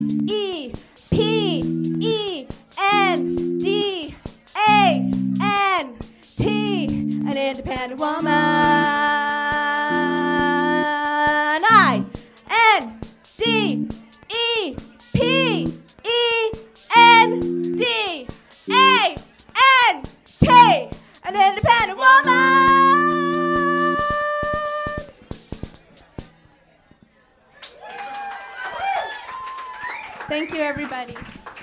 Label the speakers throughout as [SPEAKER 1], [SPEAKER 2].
[SPEAKER 1] E P E N D A N T, an independent woman. I N D E P E N D A N T, an independent woman. Thank you, everybody.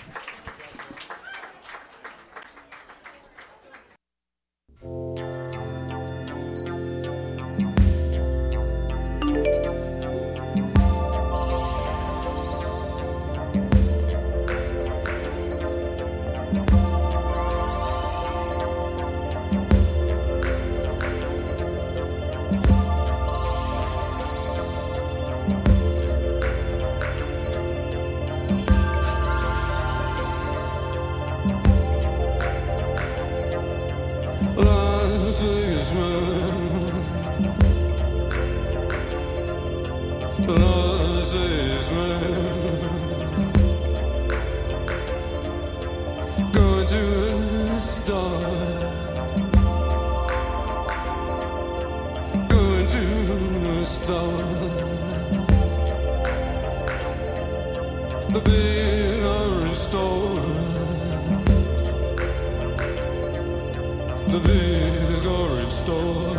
[SPEAKER 2] The big orange store, the big orange store,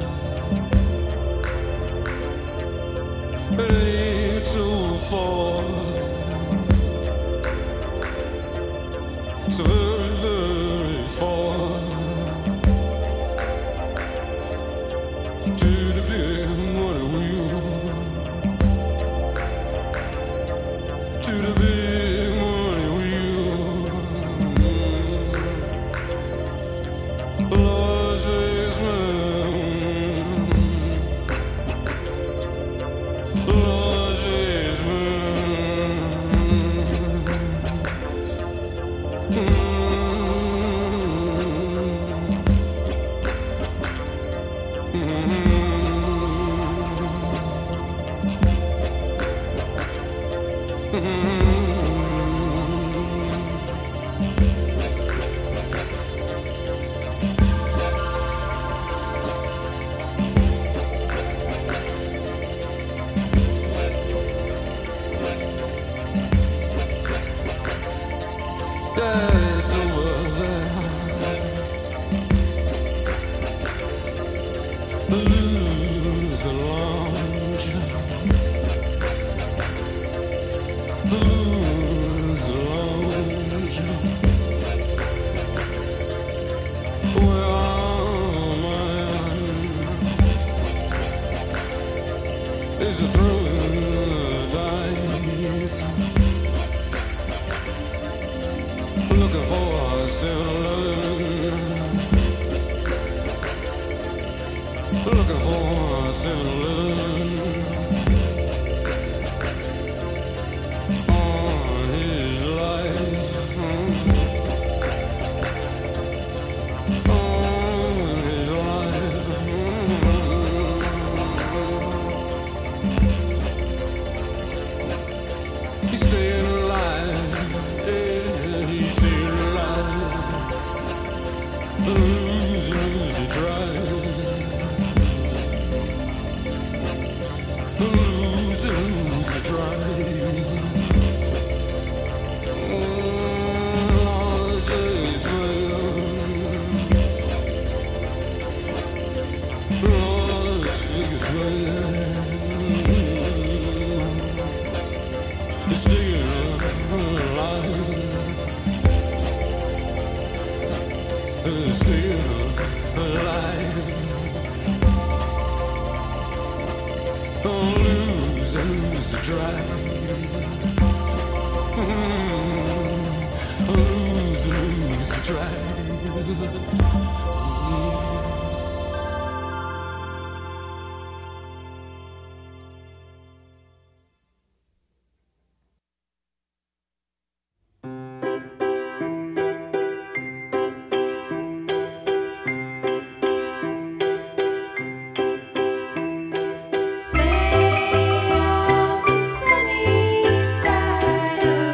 [SPEAKER 2] it ain't so far, so very, very far, to the big money wheel. To the big money wheel, Las Vegas man, Las Vegas it's over there. The loser lounge, the loser lounge. Where am I? Is it throwing the dice? Looking for a 7-Eleven. Looking for a 7-Eleven. On his life. On his life. He's staying alive. He's staying alive. Lose the drive. Lose the drive. Las Vegas man. Las Vegas man. He's staying alive. Staying alive. Oh, lose the drive. Lose the drive.
[SPEAKER 3] Stay on the sunny side of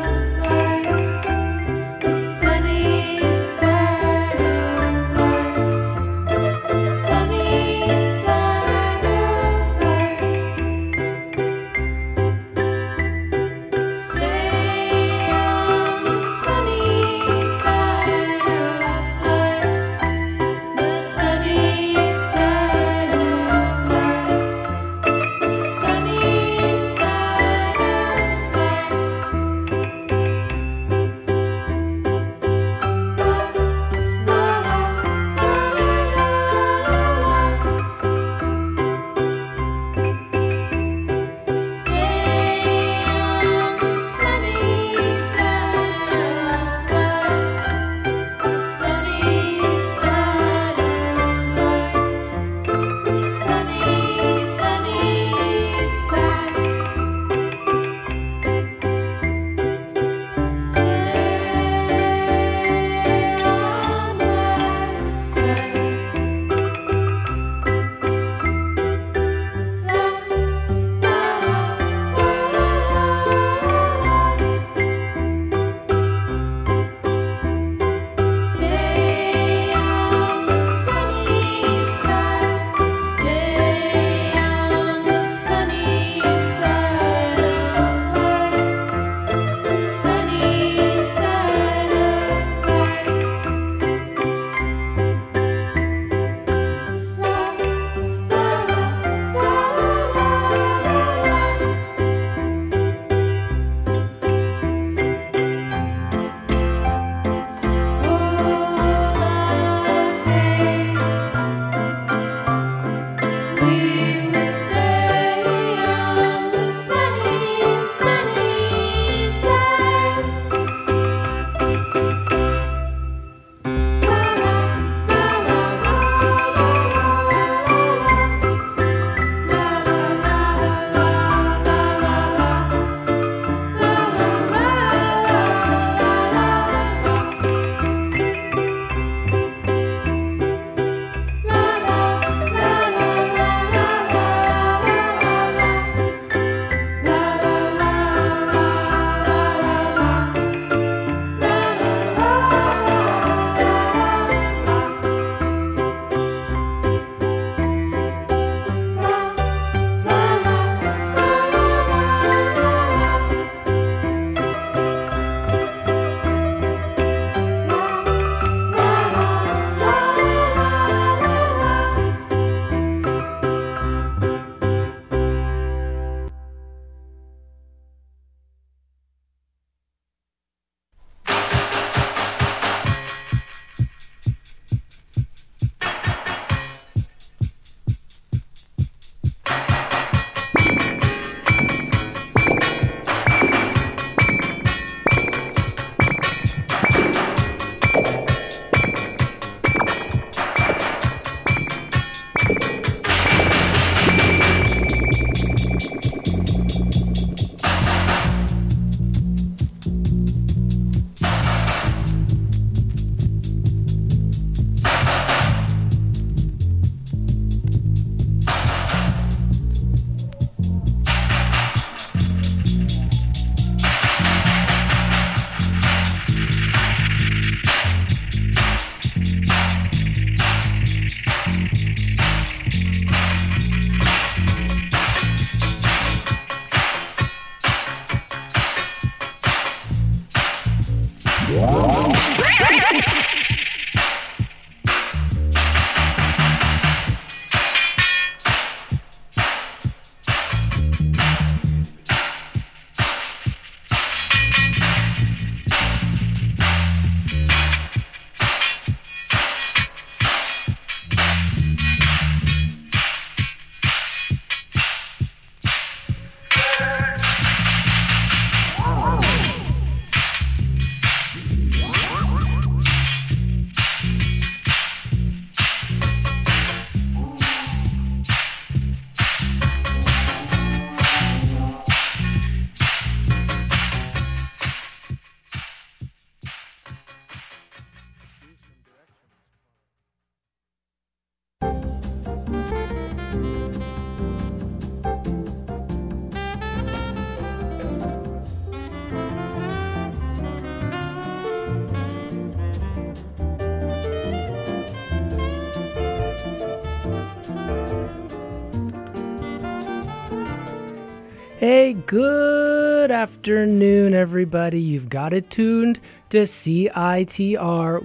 [SPEAKER 3] Hey, good afternoon, everybody. You've got it tuned to CITR 101.9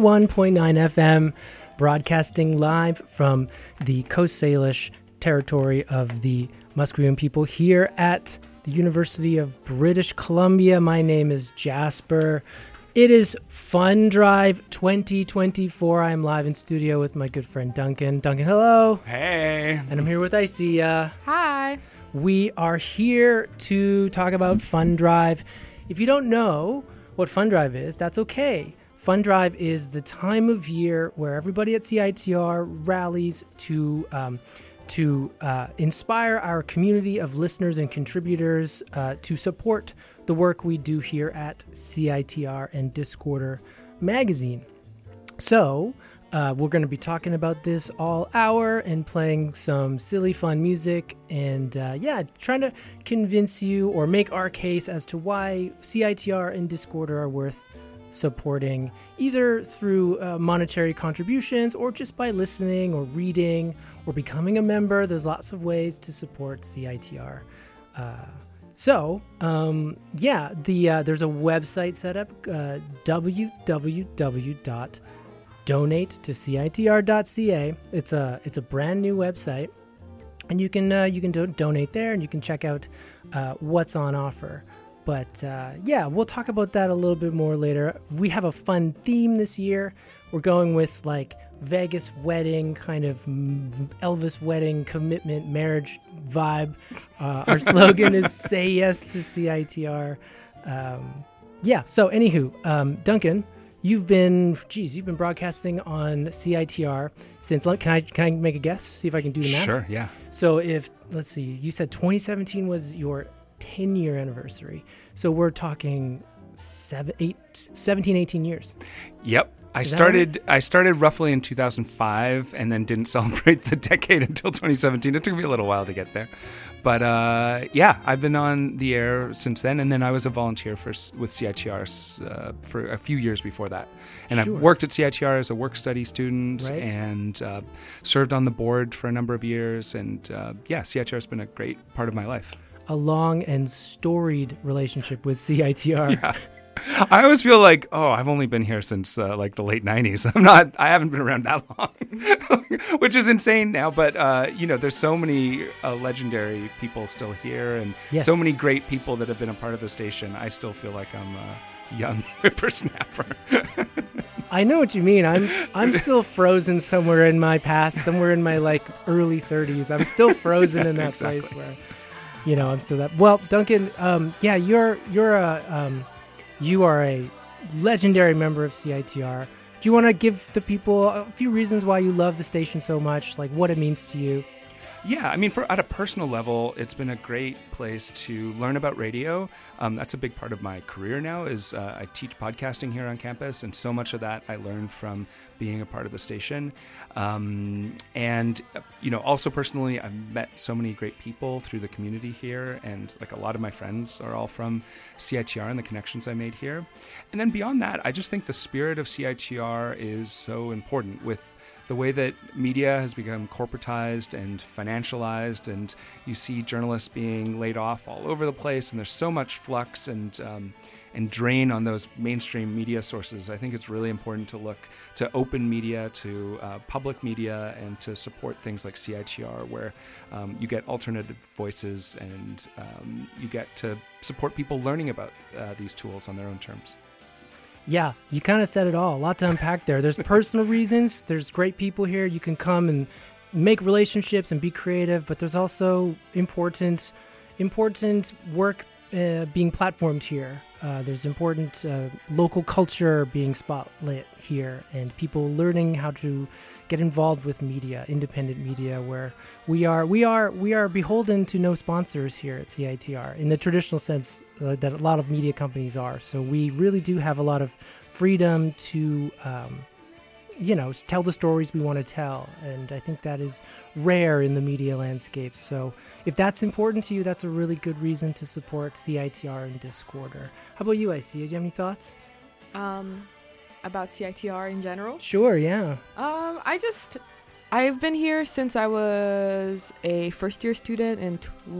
[SPEAKER 3] FM, broadcasting live from the Coast Salish territory of the Musqueam people here at the University of British Columbia. My name is Jasper. It is Fun Drive 2024. I am live in studio with my good friend Duncan. Duncan, hello.
[SPEAKER 4] Hey.
[SPEAKER 3] And I'm here with Isia.
[SPEAKER 5] Hi.
[SPEAKER 3] We are here to talk about Fun Drive. If you don't know what Fun Drive is, that's okay. Fun Drive is the time of year where everybody at CITR rallies to inspire our community of listeners and contributors to support the work we do here at CITR and Discorder magazine. So, we're going to be talking about this all hour and playing some silly, fun music and, trying to convince you or make our case as to why CITR and Discorder are worth supporting, either through monetary contributions or just by listening or reading or becoming a member. There's lots of ways to support CITR. There's a website set up, www.donate-to-citr.ca. It's a brand new website, and you can donate there, and you can check out what's on offer. But we'll talk about that a little bit more later. We have a fun theme this year. We're going with like Vegas wedding, kind of Elvis wedding, commitment, marriage vibe. Our slogan is "Say Yes to CITR." So anywho, Duncan, you've been broadcasting on CITR since. Can I make a guess? See if I can do the math.
[SPEAKER 4] Sure. Yeah.
[SPEAKER 3] So let's see, you said 2017 was your 10-year anniversary. So we're talking 17, 18 years.
[SPEAKER 4] Yep. I started roughly in 2005 and then didn't celebrate the decade until 2017. It took me a little while to get there. But I've been on the air since then, and then I was a volunteer with CITR for a few years before that. And I've worked at CITR as a work study student and served on the board for a number of years. And CITR has been a great part of my life.
[SPEAKER 3] A long and storied relationship with CITR.
[SPEAKER 4] Yeah. I always feel like, I've only been here since the late 90s. I haven't been around that long, which is insane now. But, there's so many legendary people still here and so many great people that have been a part of the station. I still feel like I'm a young whippersnapper.
[SPEAKER 3] I know what you mean. I'm still frozen somewhere in my past, somewhere in my early 30s. I'm still frozen in that place where, I'm still that. Well, Duncan, you are a legendary member of CITR. Do you want to give the people a few reasons why you love the station so much, like what it means to you?
[SPEAKER 4] Yeah, I mean, at a personal level, it's been a great place to learn about radio. That's a big part of my career now is I teach podcasting here on campus, and so much of that I learned from being a part of the station. Also personally, I've met so many great people through the community here, and a lot of my friends are all from CITR and the connections I made here. And then beyond that, I just think the spirit of CITR is so important with the way that media has become corporatized and financialized, and you see journalists being laid off all over the place, and there's so much flux and and drain on those mainstream media sources. I think it's really important to look to open media, to public media, and to support things like CITR, where you get alternative voices and you get to support people learning about these tools on their own terms.
[SPEAKER 3] Yeah, you kind of said it all. A lot to unpack there. There's personal reasons. There's great people here. You can come and make relationships and be creative, but there's also important work being platformed here. There's important local culture being spotlit here, and people learning how to get involved with media, independent media, where we are beholden to no sponsors here at CITR in the traditional sense that a lot of media companies are. So we really do have a lot of freedom to tell the stories we want to tell, and I think that is rare in the media landscape. So if that's important to you, that's a really good reason to support CITR and Discorder. How about you, Isia? Do you have any thoughts?
[SPEAKER 5] About CITR in general?
[SPEAKER 3] Sure, yeah.
[SPEAKER 5] I've been here since I was a first-year student in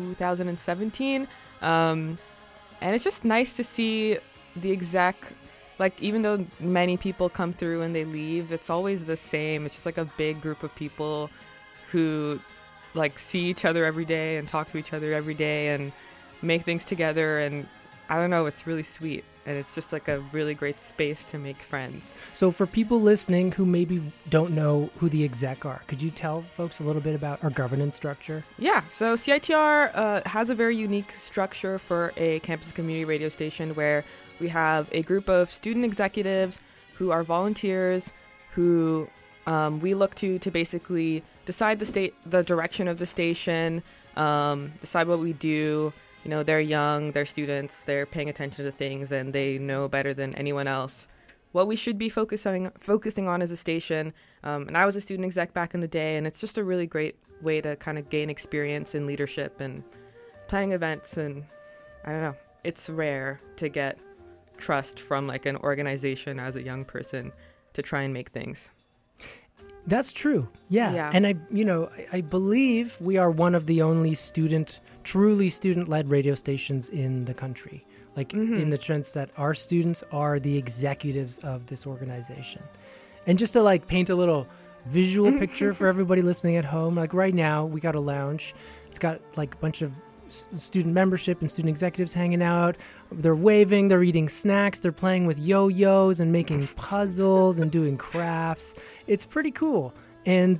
[SPEAKER 5] 2017, and it's just nice to see the exact, like, even though many people come through and they leave, it's always the same. It's just like a big group of people who, like, see each other every day and talk to each other every day and make things together, and I don't know, it's really sweet. And it's just like a really great space to make friends.
[SPEAKER 3] So for people listening who maybe don't know who the exec are, could you tell folks a little bit about our governance structure?
[SPEAKER 5] Yeah, so CITR has a very unique structure for a campus community radio station where we have a group of student executives who are volunteers who we look to basically decide the direction of the station, decide what we do. You know, they're young, they're students, they're paying attention to things, and they know better than anyone else what we should be focusing on as a station. And I was a student exec back in the day, and it's just a really great way to kind of gain experience in leadership and planning events. And I don't know, it's rare to get trust from like an organization as a young person to try and make things.
[SPEAKER 3] That's true. Yeah. And I believe we are one of the only truly student-led radio stations in the country. Like in the sense that our students are the executives of this organization. And just to like paint a little visual picture for everybody listening at home, like right now we got a lounge. It's got like a bunch of student membership and student executives hanging out. They're waving, they're eating snacks, they're playing with yo-yos and making puzzles and doing crafts. It's pretty cool. And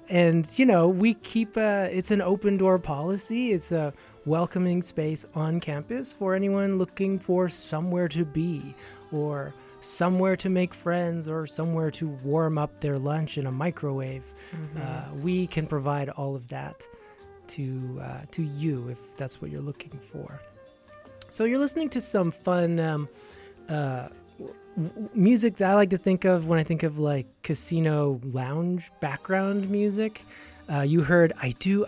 [SPEAKER 3] we keep it's an open door policy. It's a welcoming space on campus for anyone looking for somewhere to be or somewhere to make friends or somewhere to warm up their lunch in a microwave. We can provide all of that to you if that's what you're looking for. So you're listening to some fun music that I like to think of when I think of like casino lounge background music. You heard I Do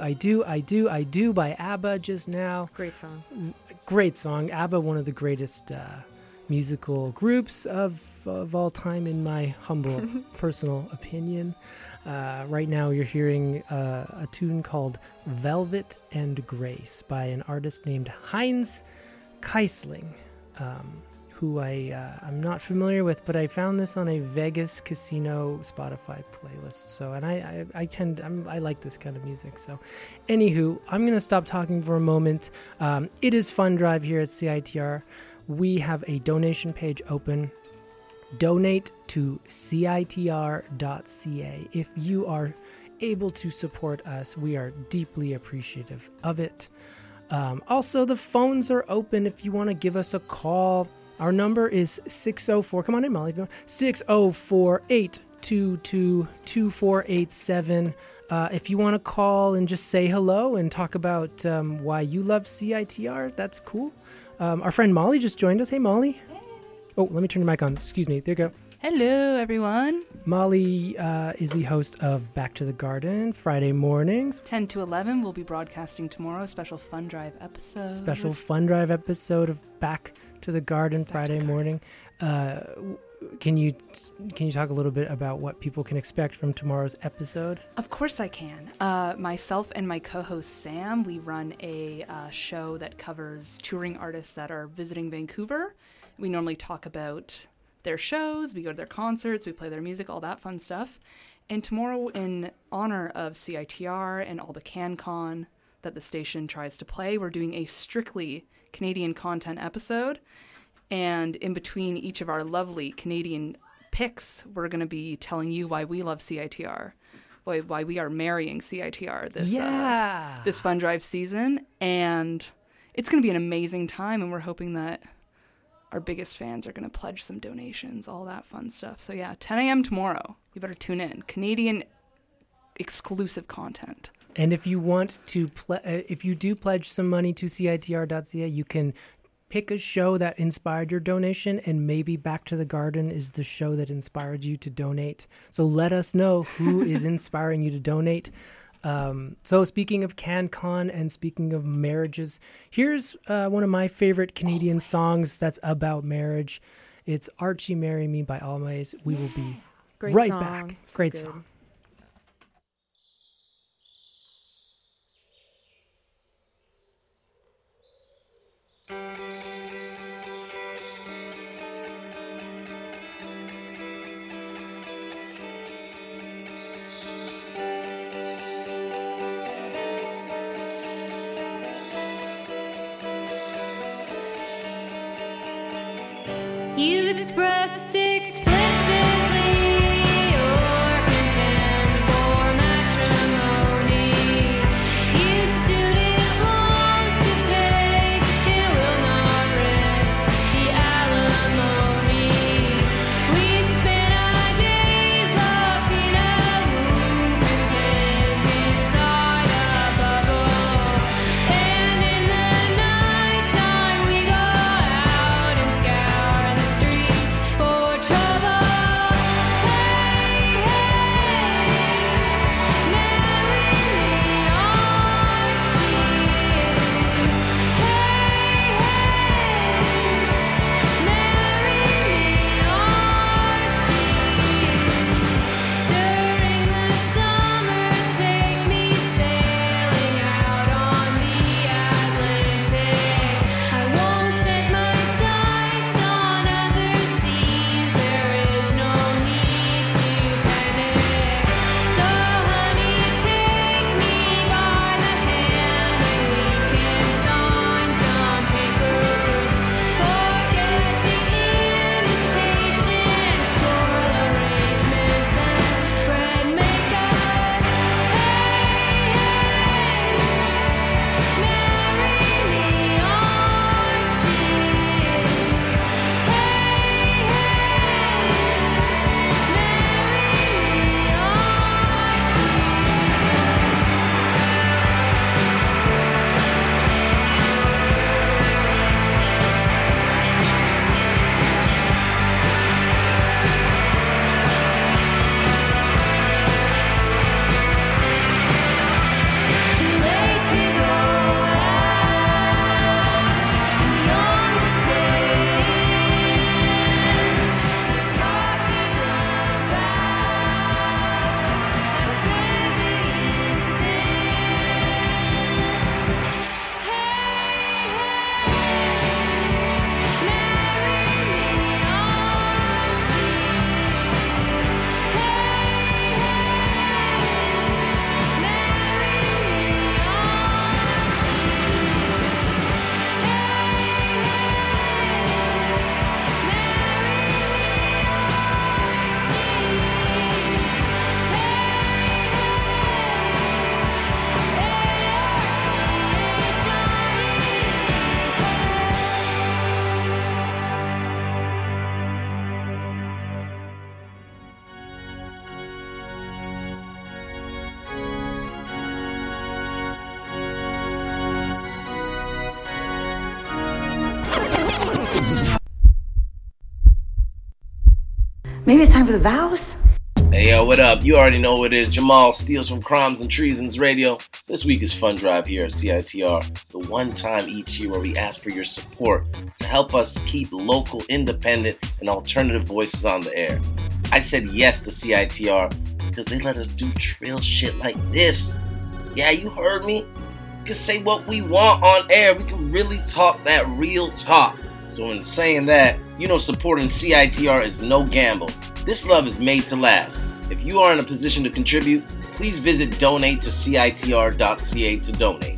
[SPEAKER 3] by ABBA just now.
[SPEAKER 5] Great song.
[SPEAKER 3] Great song. ABBA, one of the greatest musical groups of all time in my humble personal opinion. Right now you're hearing a tune called Velvet and Grace by an artist named Heinz Keisling, who I'm not familiar with, but I found this on a Vegas casino Spotify playlist. So, and I like this kind of music. So, anywho, I'm going to stop talking for a moment. It is Fund Drive here at CITR. We have a donation page open. Donate to CITR.ca. If you are able to support us, we are deeply appreciative of it. Also, the phones are open if you want to give us a call. Our number is 604, come on in, Molly, 604-822-2487. If you want to call and just say hello and talk about why you love CITR, that's cool. Our friend Molly just joined us. Hey, Molly.
[SPEAKER 6] Hey.
[SPEAKER 3] Oh, let me turn your mic on. Excuse me. There you go.
[SPEAKER 6] Hello, everyone.
[SPEAKER 3] Molly is the host of Back to the Garden Friday mornings.
[SPEAKER 6] 10 to 11, we'll be broadcasting tomorrow, a special Fund Drive episode.
[SPEAKER 3] Of Back to the Garden Friday morning. can you talk a little bit about what people can expect from tomorrow's episode?
[SPEAKER 6] Of course I can. Myself and my co-host Sam, we run a show that covers touring artists that are visiting Vancouver. We normally talk about their shows, we go to their concerts, we play their music, all that fun stuff. And tomorrow, in honor of CITR and all the CanCon that the station tries to play, we're doing a strictly Canadian content episode. And in between each of our lovely Canadian picks, we're going to be telling you why we love CITR, why we are marrying CITR this Fun Drive season. And it's going to be an amazing time, and we're hoping that our biggest fans are going to pledge some donations, all that fun stuff. So yeah, 10 a.m. tomorrow. You better tune in. Canadian exclusive content.
[SPEAKER 3] And if you want to, if you do pledge some money to CITR.ca, you can pick a show that inspired your donation, and maybe Back to the Garden is the show that inspired you to donate. So let us know who is inspiring you to donate. So speaking of CanCon and speaking of marriages, here's one of my favorite Canadian songs that's about marriage. It's Archie Marry Me by Always. We will be right back. Great song.
[SPEAKER 7] You expressed explicitly your contempt for matrimony. You student loans to pay and will not risk the alimony. We spent our days locked in a womb, contained inside a bubble. And in the nighttime we go out and scour the streets for trouble. Hey, hey, marry me, Archie. Hey, hey, marry me, Archie. During the summer, take me sailing out on the Atlantic. I won't set my sights on other seas. There is no need to panic. So honey, take me by the hand and we can sign some papers. Forget the invitations, floral arrangements and bread makeup. Hey, hey, marry me, Archie. Hey, too late to go out, too young to stay. Talking about as if it is sin. Hey, marry me, Archie.
[SPEAKER 8] Maybe it's time for the vows?
[SPEAKER 9] Hey yo, what up? You already know what it is. Jamal Steals from Crimes and Treasons Radio. This week is Fun Drive here at CITR, the one time each year where we ask for your support to help us keep local, independent, and alternative voices on the air. I said yes to CITR because they let us do trill shit like this. Yeah, you heard me. We can say what we want on air. We can really talk that real talk. So in saying that, you know supporting CITR is no gamble. This love is made to last. If you are in a position to contribute, please visit donate-to-citr.ca to donate.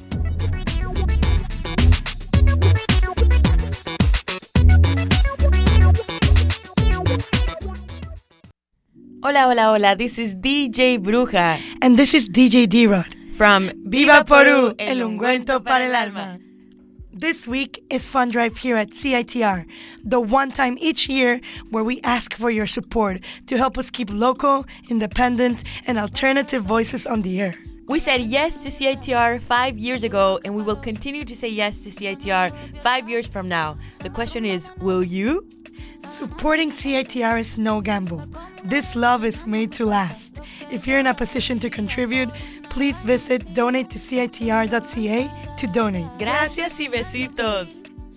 [SPEAKER 10] Hola, hola, hola. This is DJ Bruja.
[SPEAKER 11] And this is DJ D-Rod.
[SPEAKER 10] From
[SPEAKER 11] Viva Perú, el ungüento para el alma. This week is Fun Drive here at CITR, the one time each year where we ask for your support to help us keep local, independent, and alternative voices on the air.
[SPEAKER 10] We said yes to CITR 5 years ago, and we will continue to say yes to CITR 5 years from now. The question is, will you?
[SPEAKER 11] Supporting CITR is no gamble. This love is made to last. If you're in a position to contribute, please visit donate-to-citr.ca to donate.
[SPEAKER 10] Gracias y besitos.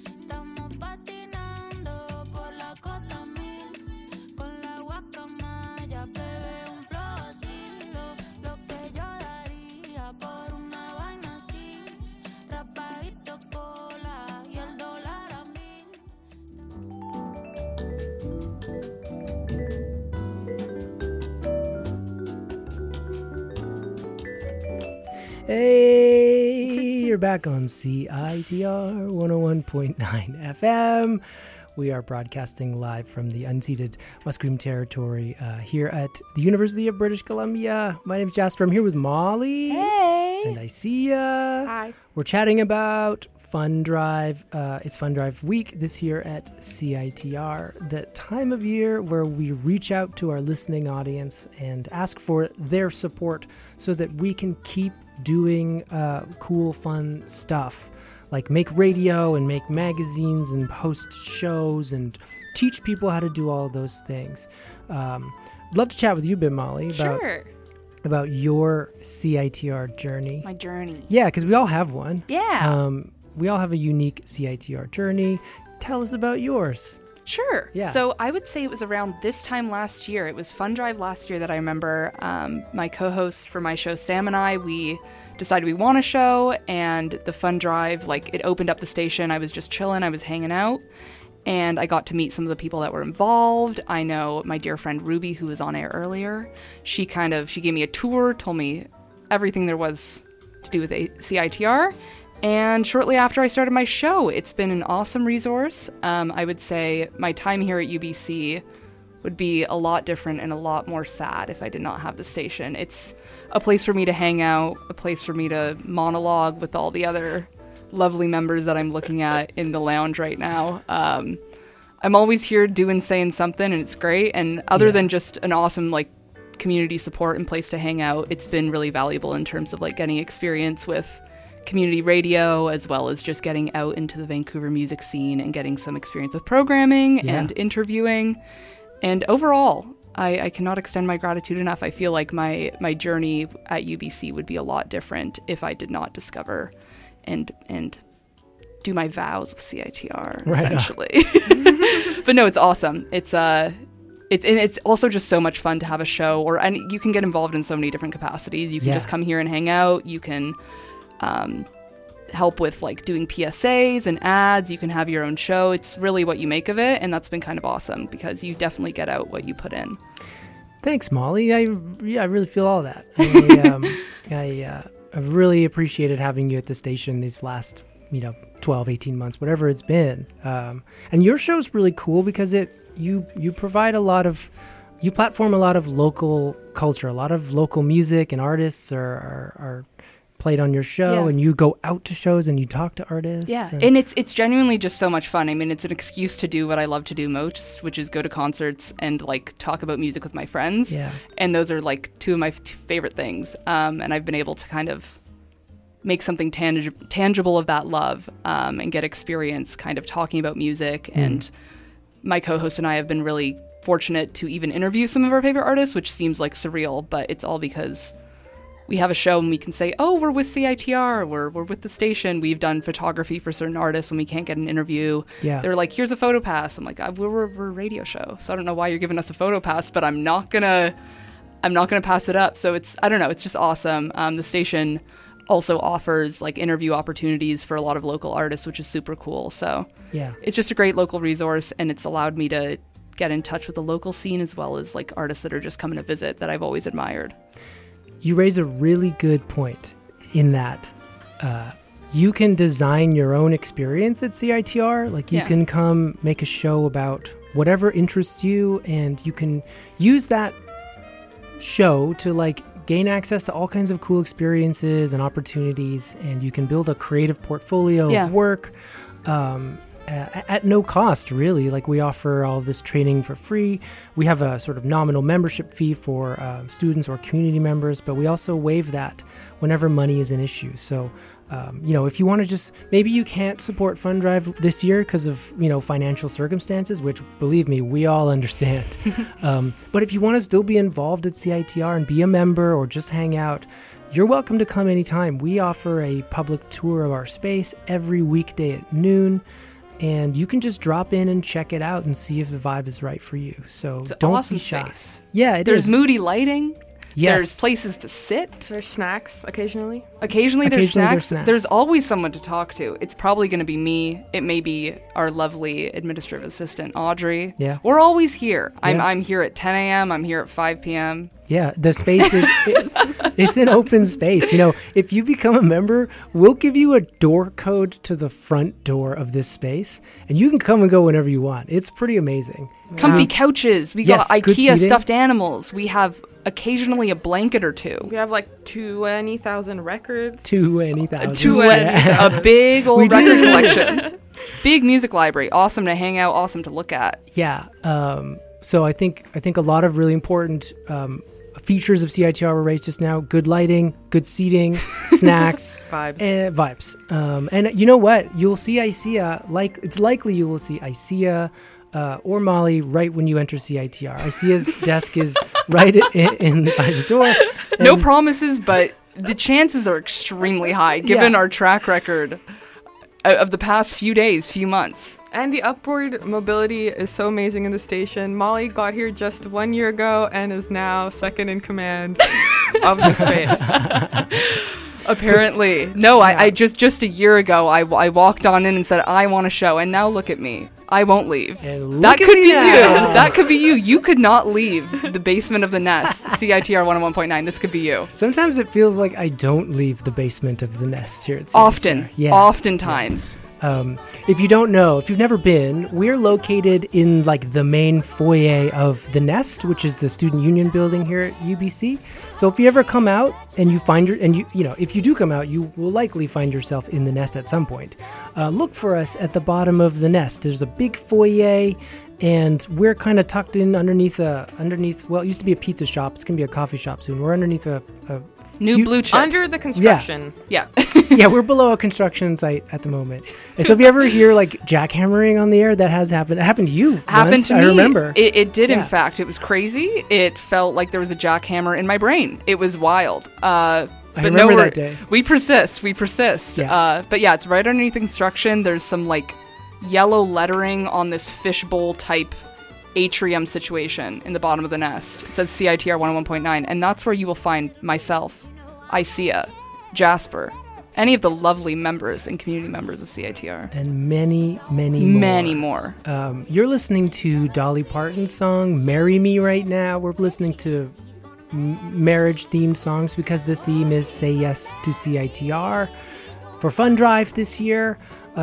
[SPEAKER 3] Hey, you're back on CITR 101.9 FM. We are broadcasting live from the unceded Musqueam territory here at the University of British Columbia. My name is Jasper. I'm here with Molly.
[SPEAKER 6] Hey.
[SPEAKER 3] And I see ya.
[SPEAKER 5] Hi.
[SPEAKER 3] We're chatting about Fun Drive. It's Fun Drive week this year at CITR, the time of year where we reach out to our listening audience and ask for their support so that we can keep doing cool, fun stuff like make radio and make magazines and host shows and teach people how to do all of those things. Love to chat with you a bit, Molly, about your CITR journey.
[SPEAKER 6] My journey.
[SPEAKER 3] Yeah, because we all have one.
[SPEAKER 6] Yeah.
[SPEAKER 3] We all have a unique CITR journey. Tell us about yours.
[SPEAKER 6] Sure.
[SPEAKER 3] Yeah.
[SPEAKER 6] So I would say it was around this time last year. It was Fun Drive last year that I remember. My co-host for my show, Sam, and I, we decided we want a show, and the Fun Drive, like, it opened up the station. I was just chilling. I was hanging out, and I got to meet some of the people that were involved. I know my dear friend Ruby, who was on air earlier. She gave me a tour, told me everything there was to do with CITR. And shortly after I started my show, it's been an awesome resource. I would say my time here at UBC would be a lot different and a lot more sad if I did not have the station. It's a place for me to hang out, a place for me to monologue with all the other lovely members that I'm looking at in the lounge right now. I'm always here saying something, and it's great. And other than just an awesome, like, community support and place to hang out, it's been really valuable in terms of, like, getting experience with community radio, as well as just getting out into the Vancouver music scene and getting some experience with programming and interviewing. And overall, I cannot extend my gratitude enough. I feel like my journey at UBC would be a lot different if I did not discover and do my vows with CITR, essentially. But no, it's awesome. It's also just so much fun to have a show, and you can get involved in so many different capacities. You can just come here and hang out. You can help with, like, doing PSAs and ads. You can have your own show. It's really what you make of it, and that's been kind of awesome because you definitely get out what you put in.
[SPEAKER 3] Thanks, Molly. I really feel all that. I've really appreciated having you at the station these last 12, 18 months, whatever it's been. And your show's really cool because you provide you platform a lot of local culture, a lot of local music, and artists are played on your show, and you go out to shows and you talk to artists.
[SPEAKER 6] Yeah, and it's genuinely just so much fun. I mean, it's an excuse to do what I love to do most, which is go to concerts and, like, talk about music with my friends. Yeah. And those are, like, two of my favorite things. And I've been able to kind of make something tangible of that love and get experience kind of talking about music. And my co-host and I have been really fortunate to even interview some of our favorite artists, which seems like surreal, but it's all because we have a show and we can say, oh, we're with CITR, we're with the station. We've done photography for certain artists when we can't get an interview.
[SPEAKER 3] Yeah.
[SPEAKER 6] They're like, here's a photo pass. I'm like, we're a radio show, so I don't know why you're giving us a photo pass, but I'm not gonna pass it up. So I don't know, it's just awesome. The station also offers like interview opportunities for a lot of local artists, which is super cool. So
[SPEAKER 3] Yeah.
[SPEAKER 6] it's just a great local resource, and it's allowed me to get in touch with the local scene as well as like artists that are just coming to visit that I've always admired.
[SPEAKER 3] You raise a really good point in that you can design your own experience at CITR. Like you
[SPEAKER 6] Yeah.
[SPEAKER 3] can come make a show about whatever interests you, and you can use that show to like gain access to all kinds of cool experiences and opportunities, and you can build a creative portfolio
[SPEAKER 6] Yeah.
[SPEAKER 3] of work at no cost, really. Like we offer all this training for free. We have a sort of nominal membership fee for students or community members, but we also waive that whenever money is an issue. So if you want to just, maybe you can't support Fund Drive this year because of, financial circumstances, which, believe me, we all understand. But if you want to still be involved at CITR and be a member or just hang out, you're welcome to come anytime. We offer a public tour of our space every weekday at noon, and you can just drop in and check it out and see if the vibe is right for you. So
[SPEAKER 6] It's an
[SPEAKER 3] don't
[SPEAKER 6] awesome
[SPEAKER 3] be shy.
[SPEAKER 6] space.
[SPEAKER 3] Yeah,
[SPEAKER 6] There's moody lighting.
[SPEAKER 3] Yes.
[SPEAKER 6] There's places to sit.
[SPEAKER 5] There's snacks occasionally.
[SPEAKER 6] Occasionally there's
[SPEAKER 3] Occasionally there's
[SPEAKER 6] snacks.
[SPEAKER 3] snacks.
[SPEAKER 6] There's always someone to talk to. It's probably going to be me. It may be our lovely administrative assistant, Audrey.
[SPEAKER 3] Yeah.
[SPEAKER 6] We're always here.
[SPEAKER 3] Yeah.
[SPEAKER 6] I'm here at 10 a.m. I'm here at 5 p.m.
[SPEAKER 3] Yeah, the space is it's an open space. If you become a member, we'll give you a door code to the front door of this space, and you can come and go whenever you want. It's pretty amazing.
[SPEAKER 6] Comfy couches. We
[SPEAKER 3] Yes,
[SPEAKER 6] got
[SPEAKER 3] good
[SPEAKER 6] IKEA
[SPEAKER 3] seating.
[SPEAKER 6] stuffed animals. We have occasionally a blanket or two.
[SPEAKER 5] We have like 20,000 records.
[SPEAKER 3] 20,000.
[SPEAKER 6] A big old
[SPEAKER 3] We
[SPEAKER 6] record
[SPEAKER 3] do.
[SPEAKER 6] collection. Big music library. Awesome to hang out. Awesome to look at.
[SPEAKER 3] Yeah. So I think a lot of really important features of CITR were raised just now. Good lighting, good seating, snacks,
[SPEAKER 5] Vibes.
[SPEAKER 3] and vibes. And you know what? You'll see ICEA. It's likely you will see ICEA or Molly right when you enter CITR. ICEA's desk is right in by the door.
[SPEAKER 6] No
[SPEAKER 3] And-
[SPEAKER 6] promises, but the chances are extremely high given
[SPEAKER 3] Yeah.
[SPEAKER 6] our track record of the past few days, few months.
[SPEAKER 5] And the upward mobility is so amazing in the station. Molly got here just 1 year ago and is now second in command of the space.
[SPEAKER 6] Apparently. No, I just a year ago, I walked on in and said, I want a show. And now look at me. I won't leave.
[SPEAKER 3] And
[SPEAKER 6] That
[SPEAKER 3] look at
[SPEAKER 6] could
[SPEAKER 3] me
[SPEAKER 6] be
[SPEAKER 3] now.
[SPEAKER 6] you. That could be you. You could not leave the basement of the Nest, CITR 101.9. This could be you.
[SPEAKER 3] Sometimes it feels like I don't leave the basement of the Nest here at CITR.
[SPEAKER 6] Often.
[SPEAKER 3] Yeah.
[SPEAKER 6] Oftentimes.
[SPEAKER 3] If you don't know, if you've never been, we're located in like the main foyer of the Nest, which is the student union building here at UBC. So if you ever come out and you find if you do come out, you will likely find yourself in the Nest at some point. Look for us at the bottom of the Nest. There's a big foyer, and we're kind of tucked in underneath. Well, it used to be a pizza shop. It's gonna be a coffee shop soon. We're underneath a
[SPEAKER 6] New blue chip.
[SPEAKER 5] Under the construction.
[SPEAKER 6] Yeah.
[SPEAKER 3] yeah, we're below a construction site at the moment. And so if you ever hear like jackhammering on the air, that has happened. It happened to you.
[SPEAKER 6] Happened
[SPEAKER 3] once,
[SPEAKER 6] to
[SPEAKER 3] I
[SPEAKER 6] me.
[SPEAKER 3] remember.
[SPEAKER 6] It did, in
[SPEAKER 3] Yeah.
[SPEAKER 6] fact. It was crazy. It felt like there was a jackhammer in my brain. It was wild. But
[SPEAKER 3] remember
[SPEAKER 6] no,
[SPEAKER 3] that day.
[SPEAKER 6] We persist.
[SPEAKER 3] Yeah.
[SPEAKER 6] But yeah, it's right underneath the construction. There's some like yellow lettering on this fishbowl type atrium situation in the bottom of the Nest. It says CITR 101.9, and that's where you will find myself, ICEA, Jasper, any of the lovely members and community members of CITR.
[SPEAKER 3] And many, many more.
[SPEAKER 6] Many more.
[SPEAKER 3] You're listening to Dolly Parton's song, Marry Me, right now. We're listening to marriage-themed songs because the theme is Say Yes to CITR. For Fun Drive this year,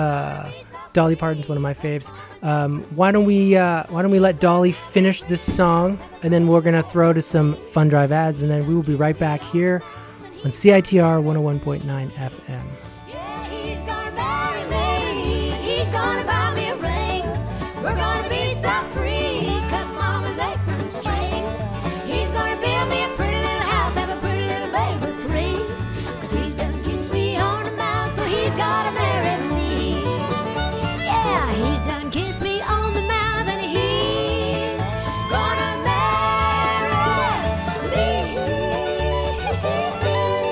[SPEAKER 3] Dolly Parton's one of my faves. Why don't we let Dolly finish this song, and then we're going to throw to some Fun Drive ads, and then we will be right back here on CITR 101.9 FM.
[SPEAKER 7] He's gonna marry me. He's gonna buy me a ring. We're gonna be so free. Cut mama's apron strings. He's gonna build me a pretty little house, have a pretty little baby with 3. 'Cause he's done kissed me on the mouth, so he's gotta marry me. Yeah, he's done kissed me on the mouth, and he's gonna marry me.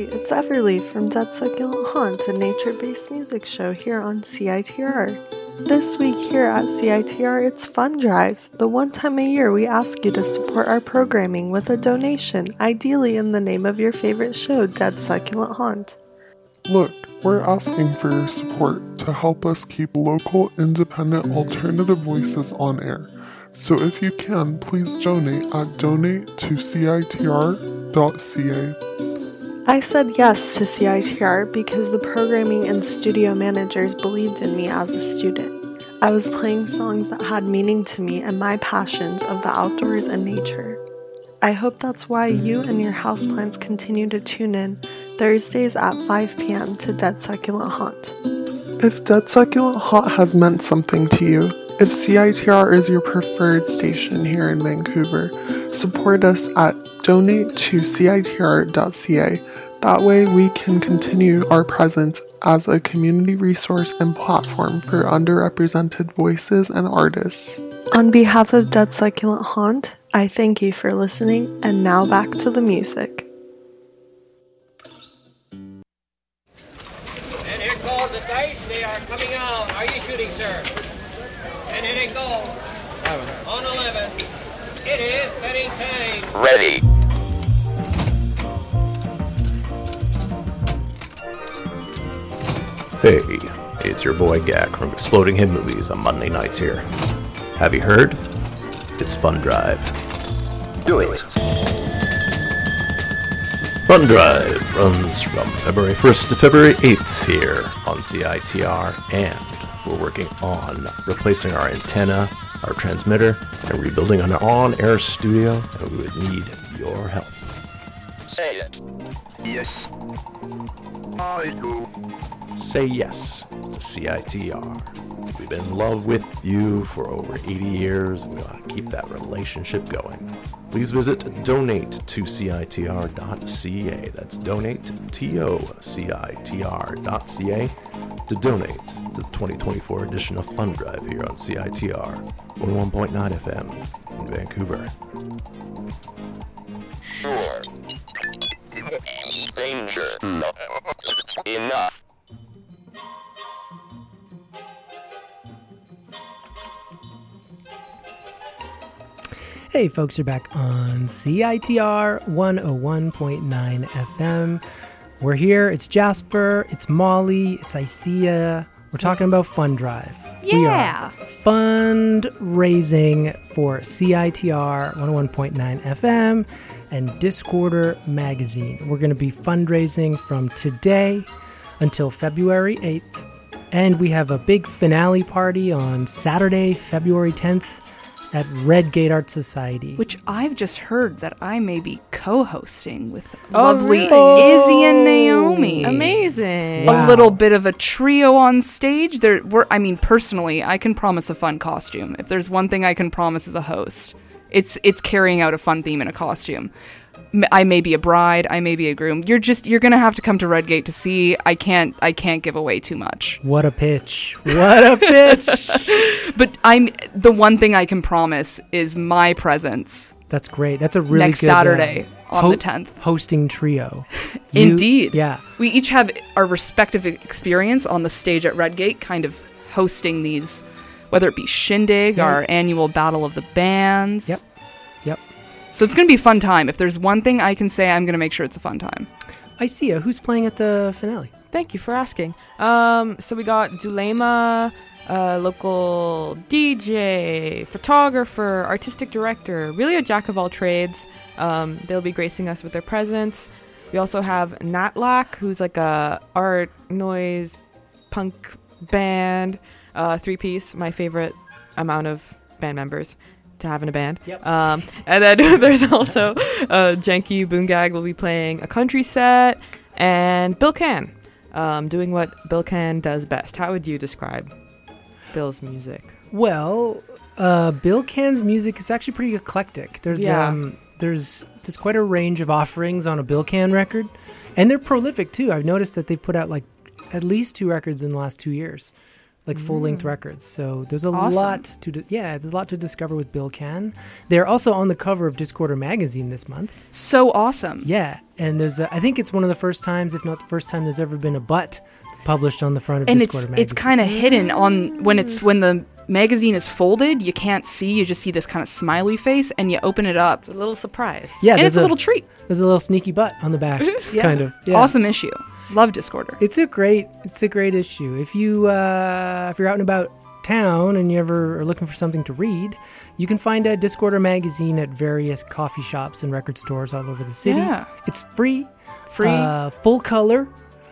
[SPEAKER 12] it's Everly from Dead Succulent Haunt, a nature-based music show here on CITR. This week here at CITR, it's Fun Drive, the one time a year we ask you to support our programming with a donation, ideally in the name of your favorite show, Dead Succulent Haunt.
[SPEAKER 13] Look, we're asking for your support to help us keep local, independent, alternative voices on air. So if you can, please donate at donate2citr.ca.
[SPEAKER 12] I said yes to CITR because the programming and studio managers believed in me as a student. I was playing songs that had meaning to me and my passions of the outdoors and nature. I hope that's why you and your houseplants continue to tune in Thursdays at 5 p.m. to Dead Succulent Haunt.
[SPEAKER 13] If Dead Succulent Haunt has meant something to you, if CITR is your preferred station here in Vancouver, support us at donate2citr.ca. That way we can continue our presence as a community resource and platform for underrepresented voices and artists.
[SPEAKER 12] On behalf of Dead Succulent Haunt, I thank you for listening, and now back to the music.
[SPEAKER 14] And here called the dice, they are coming out. Are you shooting, sir? And here they go. 11. On 11. It is betting time.
[SPEAKER 15] Ready.
[SPEAKER 16] Hey, it's your boy Gak from Exploding Hit Movies on Monday nights here. Have you heard? It's Fun Drive.
[SPEAKER 15] Do it.
[SPEAKER 16] Fun Drive runs from February 1st to February 8th here on CITR, and we're working on replacing our antenna, our transmitter, and rebuilding an on-air studio, and we would need your help.
[SPEAKER 15] Say it. Yes. I do.
[SPEAKER 16] Say yes to CITR. We've been in love with you for over 80 years, and we want to keep that relationship going. Please visit donate2citr.ca. That's donate2citr.ca to donate to the 2024 edition of Fun Drive here on CITR 101.9 FM in Vancouver.
[SPEAKER 15] Sure. Danger. Enough.
[SPEAKER 3] Hey folks, you're back on CITR 101.9 FM. We're here, it's Jasper, it's Molly, it's Isaiah. We're talking about Fun Drive.
[SPEAKER 6] Yeah.
[SPEAKER 3] We are fundraising for CITR 101.9 FM and Discorder Magazine. We're going to be fundraising from today until February 8th. And we have a big finale party on Saturday, February 10th. At Red Gate Art Society.
[SPEAKER 6] Which I've just heard that I may be co-hosting with
[SPEAKER 5] Oh,
[SPEAKER 6] lovely
[SPEAKER 5] really?
[SPEAKER 6] Izzy and Naomi.
[SPEAKER 5] Amazing.
[SPEAKER 3] Wow.
[SPEAKER 6] A little bit of a trio on stage. Personally, I can promise a fun costume. If there's one thing I can promise as a host, it's carrying out a fun theme in a costume. I may be a bride, I may be a groom. You're gonna have to come to Redgate to see. I can't give away too much.
[SPEAKER 3] What a pitch. What a pitch.
[SPEAKER 6] But the one thing I can promise is my presence.
[SPEAKER 3] That's great. That's a really
[SPEAKER 6] next
[SPEAKER 3] good
[SPEAKER 6] Saturday on the 10th.
[SPEAKER 3] Hosting trio.
[SPEAKER 6] Indeed.
[SPEAKER 3] Yeah.
[SPEAKER 6] We each have our respective experience on the stage at Redgate, kind of hosting these, whether it be Shindig, our annual Battle of the Bands.
[SPEAKER 3] Yep.
[SPEAKER 6] So it's going to be a fun time. If there's one thing I can say, I'm going to make sure it's a fun time.
[SPEAKER 3] Isaiah, who's playing at the finale?
[SPEAKER 5] Thank you for asking. So we got Zulema, local DJ, photographer, artistic director, really a jack of all trades. They'll be gracing us with their presence. We also have Natlac, who's like a art, noise, punk band, 3-piece, my favorite amount of band members to have in a band.
[SPEAKER 3] Yep.
[SPEAKER 5] And then there's also Janky Boongag will be playing a country set, and Bill Can doing what Bill Can does best. How would you describe Bill's music?
[SPEAKER 3] Well, Bill Can's music is actually pretty eclectic. There's quite a range of offerings on a Bill Can record, and they're prolific too. I've noticed that they've put out like at least 2 records in the last 2 years. like full-length records. So there's a
[SPEAKER 6] Awesome.
[SPEAKER 3] lot to there's a lot to discover with Bill Can. They're also on the cover of Discorder magazine this month.
[SPEAKER 6] So awesome.
[SPEAKER 3] Yeah, and there's I think it's one of the first times, if not the first time, there's ever been a butt published on the front of
[SPEAKER 6] And
[SPEAKER 3] Discorder magazine.
[SPEAKER 6] it's kind of hidden on when the magazine is folded. You can't see. You just see this kind of smiley face, and you open it up.
[SPEAKER 5] It's a little surprise.
[SPEAKER 3] Yeah,
[SPEAKER 6] and
[SPEAKER 3] there's
[SPEAKER 6] it's a little treat.
[SPEAKER 3] There's a little sneaky butt on the back,
[SPEAKER 6] Yeah.
[SPEAKER 3] kind of. Yeah.
[SPEAKER 6] Awesome issue. Love Discorder.
[SPEAKER 3] It's a great issue. If you're out and about town and you ever are looking for something to read, you can find a Discorder magazine at various coffee shops and record stores all over the city.
[SPEAKER 6] Yeah.
[SPEAKER 3] It's free,
[SPEAKER 6] Free.
[SPEAKER 3] full color.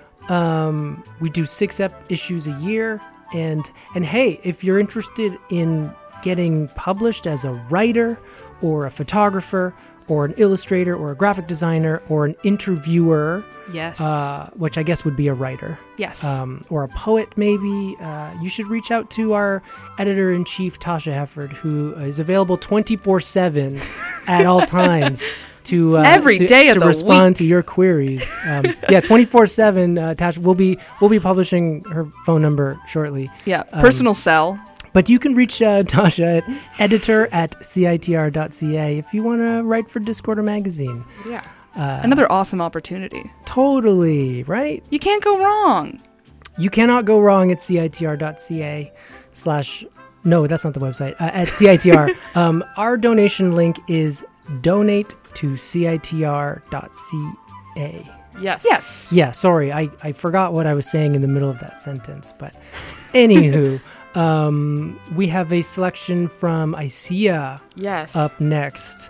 [SPEAKER 3] We do 6 issues a year, and hey, if you're interested in getting published as a writer or a photographer or an illustrator or a graphic designer or an interviewer,
[SPEAKER 6] Yes.
[SPEAKER 3] which I guess would be a writer.
[SPEAKER 6] Yes.
[SPEAKER 3] Or a poet, maybe. You should reach out to our editor-in-chief, Tasha Hefford, who is available 24/7 at all times to
[SPEAKER 6] Every day of
[SPEAKER 3] to
[SPEAKER 6] the
[SPEAKER 3] respond
[SPEAKER 6] week.
[SPEAKER 3] to your queries. 24/7. Tasha, we'll be publishing her phone number shortly.
[SPEAKER 6] Yeah. Personal cell.
[SPEAKER 3] But you can reach Tasha at editor@citr.ca if you want to write for Discorder magazine.
[SPEAKER 6] Yeah. Another awesome opportunity.
[SPEAKER 3] Totally, right?
[SPEAKER 6] You can't go wrong.
[SPEAKER 3] You cannot go wrong at citr.ca/ no, that's not the website. At CITR. Our donation link is donate to citr.ca.
[SPEAKER 5] Yes.
[SPEAKER 6] Yes.
[SPEAKER 3] Yeah, sorry. I forgot what I was saying in the middle of that sentence. But anywho, we have a selection from ICEA
[SPEAKER 5] Yes.
[SPEAKER 3] up next.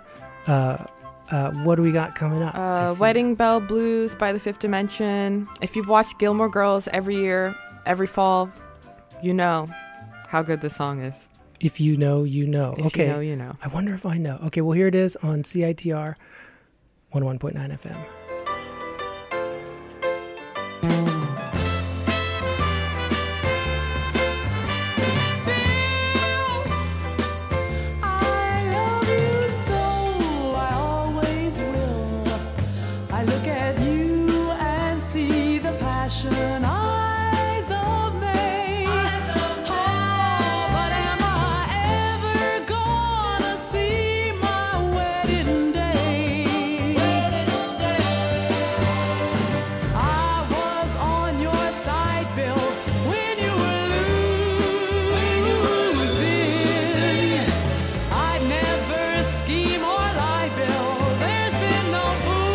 [SPEAKER 3] What do we got coming up? ICEA?
[SPEAKER 5] Wedding Bell Blues by The Fifth Dimension. If you've watched Gilmore Girls every year, every fall, you know how good this song is.
[SPEAKER 3] If you know, you know.
[SPEAKER 5] If
[SPEAKER 3] Okay.
[SPEAKER 5] you know, you know.
[SPEAKER 3] I wonder if I know. Okay, well, here it is on CITR 101.9 FM.
[SPEAKER 7] I look at you and see the passion eyes of May. Oh, but am I ever gonna see my wedding day? I was on your side, Bill, when you were losing. I'd never scheme or lie, Bill. There's been no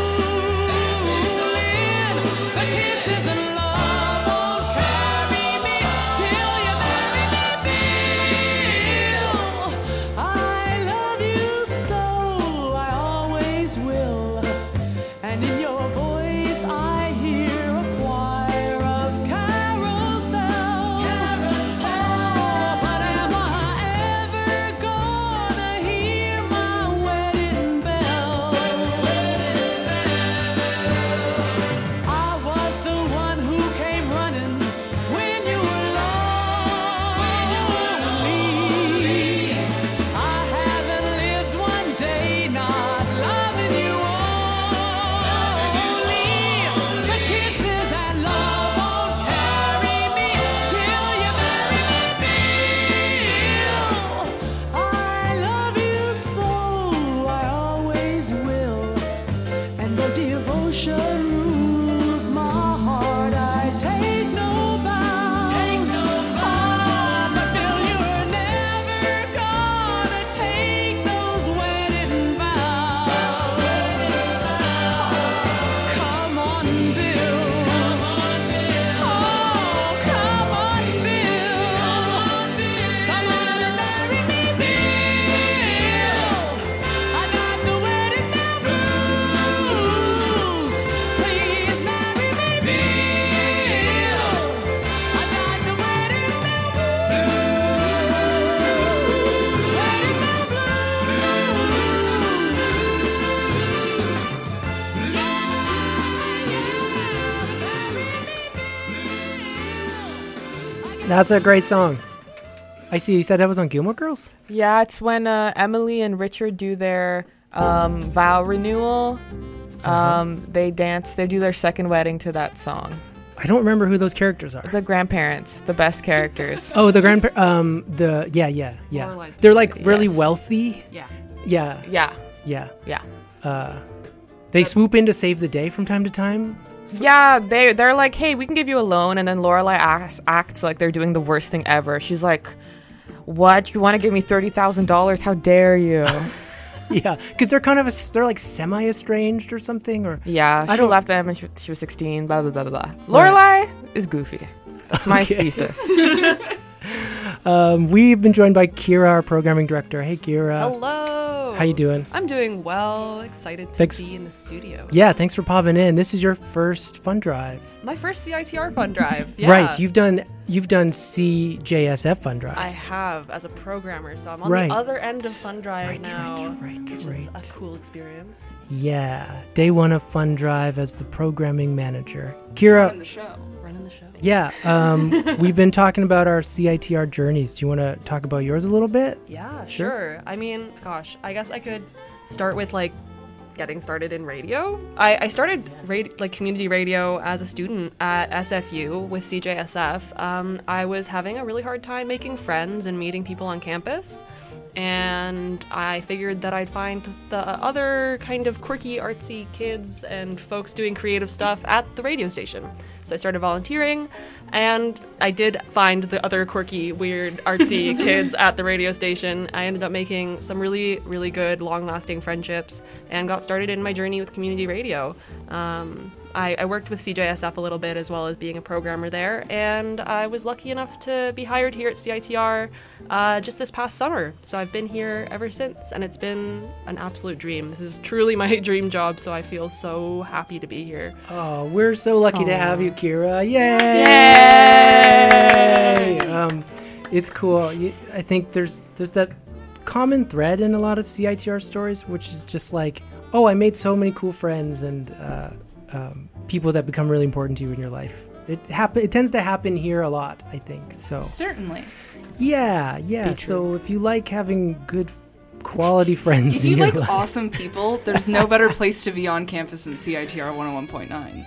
[SPEAKER 7] the kisses and love won't carry me till you marry me, Bill. I love you so, I always will. And in your voice I hear a choir of carousels. But am I ever gonna hear my wedding bell? I was the one who came running when you were lonely. I haven't lived one day not loving you only. The kisses and love won't carry me till you marry me, Bill. I love you so, I always will. And though devotion rules my heart, I take no vows. But Bill, you're never gonna take those wedding vows. Come on, Bill. Oh, come on, Bill. Come on and marry me, Bill. I got the wedding bell blues. Please marry me, Bill. I got the wedding bell blues. Wedding bell
[SPEAKER 3] That's a great song. I see you said that was on Gilmore Girls?
[SPEAKER 5] Yeah, it's when Emily and Richard do their vow renewal. They dance. They do their second wedding to that song.
[SPEAKER 3] I don't remember who those characters are.
[SPEAKER 5] The grandparents, the best characters.
[SPEAKER 3] Oh, the yeah.
[SPEAKER 5] Lorelai's
[SPEAKER 3] They're like
[SPEAKER 5] parents.
[SPEAKER 3] really
[SPEAKER 5] Yes.
[SPEAKER 3] wealthy.
[SPEAKER 5] Yeah.
[SPEAKER 3] Yeah.
[SPEAKER 5] Yeah.
[SPEAKER 3] Yeah.
[SPEAKER 5] Yeah.
[SPEAKER 3] They swoop in to save the day from time to time.
[SPEAKER 5] Yeah, they're like, hey, we can give you a loan, and then Lorelai acts like they're doing the worst thing ever. She's like, what? You want to give me $30,000? How dare you?
[SPEAKER 3] Yeah, because they're kind of they're like semi-estranged or something, or
[SPEAKER 5] Yeah,
[SPEAKER 3] I
[SPEAKER 5] she
[SPEAKER 3] don't-
[SPEAKER 5] left them when she was 16, blah, blah, blah, blah, blah. Lorelai is goofy. That's my
[SPEAKER 3] Okay.
[SPEAKER 5] thesis.
[SPEAKER 3] We've been joined by Kira, our programming director. Hey, Kira.
[SPEAKER 17] Hello.
[SPEAKER 3] How you doing?
[SPEAKER 17] I'm doing well. Excited to
[SPEAKER 3] Thanks.
[SPEAKER 17] be in the studio.
[SPEAKER 3] Yeah, thanks for popping in. This is your first fun drive.
[SPEAKER 17] My first CITR fun drive. Yeah.
[SPEAKER 3] Right, you've done CJSF fun drives.
[SPEAKER 17] I have as a programmer, so I'm on
[SPEAKER 3] Right.
[SPEAKER 17] the other end of fun drive now, which is a cool experience.
[SPEAKER 3] Yeah, day one of fun drive as the programming manager. Kira.
[SPEAKER 17] Running the show.
[SPEAKER 3] Yeah, we've been talking about our CITR journeys. Do you want to talk about yours a little bit?
[SPEAKER 17] Yeah, sure. I mean, gosh, I guess I could start with like getting started in radio. I started community radio as a student at SFU with CJSF. I was having a really hard time making friends and meeting people on campus. And I figured that I'd find the other kind of quirky, artsy kids and folks doing creative stuff at the radio station. So I started volunteering, and I did find the other quirky, weird, artsy kids at the radio station. I ended up making some really, really good, long-lasting friendships and got started in my journey with community radio. I worked with CJSF a little bit as well as being a programmer there, and I was lucky enough to be hired here at CITR just this past summer. So I've been here ever since, and it's been an absolute dream. This is truly my dream job, so I feel so happy to be here.
[SPEAKER 3] Oh, we're so lucky to have you, Kira. Yay! It's cool. I think there's that common thread in a lot of CITR stories, which is just like, oh, I made so many cool friends and people that become really important to you in your life. It tends to happen here a lot, I think. So
[SPEAKER 6] Certainly.
[SPEAKER 3] yeah.
[SPEAKER 6] Be
[SPEAKER 3] So if you like having good quality friends
[SPEAKER 6] If
[SPEAKER 3] in
[SPEAKER 6] you
[SPEAKER 3] your
[SPEAKER 6] like
[SPEAKER 3] life,
[SPEAKER 6] awesome people, there's no better place to be on campus than CITR 101.9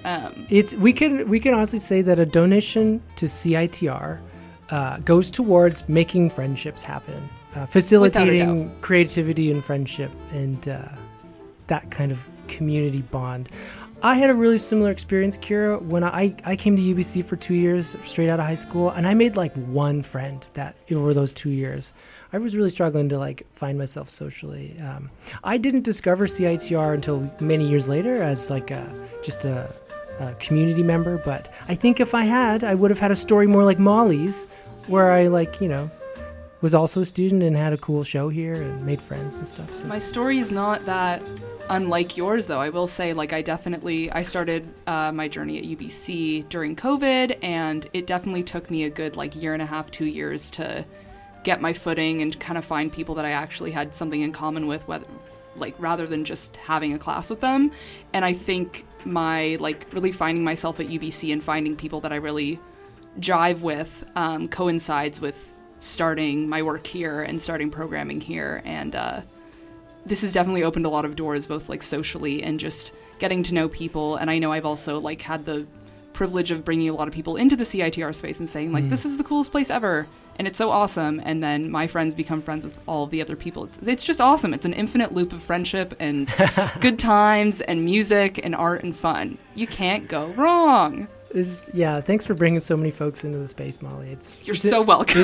[SPEAKER 6] FM.
[SPEAKER 3] we can honestly say that a donation to CITR goes towards making friendships happen, facilitating creativity and friendship, and that kind of community bond. I had a really similar experience, Kira, when I came to UBC for 2 years straight out of high school, and I made like one friend that over those 2 years. I was really struggling to like find myself socially. I didn't discover CITR until many years later as like just a community member, but I think if I had, I would have had a story more like Molly's, where I was also a student and had a cool show here and made friends and stuff. So.
[SPEAKER 6] My story is not that unlike yours, though. I will say, I started my journey at UBC during COVID, and it definitely took me a good year and a half, 2 years to get my footing and kind of find people that I actually had something in common with, rather than just having a class with them. And I think my really finding myself at UBC and finding people that I really jive with coincides with starting my work here and starting programming here. And this has definitely opened a lot of doors, both socially and just getting to know people. And I know I've also had the privilege of bringing a lot of people into the CITR space and saying this is the coolest place ever, and it's so awesome. And then my friends become friends with all of the other people. It's just awesome. It's an infinite loop of friendship and good times and music and art and fun. You can't go wrong.
[SPEAKER 3] Thanks for bringing so many folks into the space, Molly.
[SPEAKER 6] You're so welcome.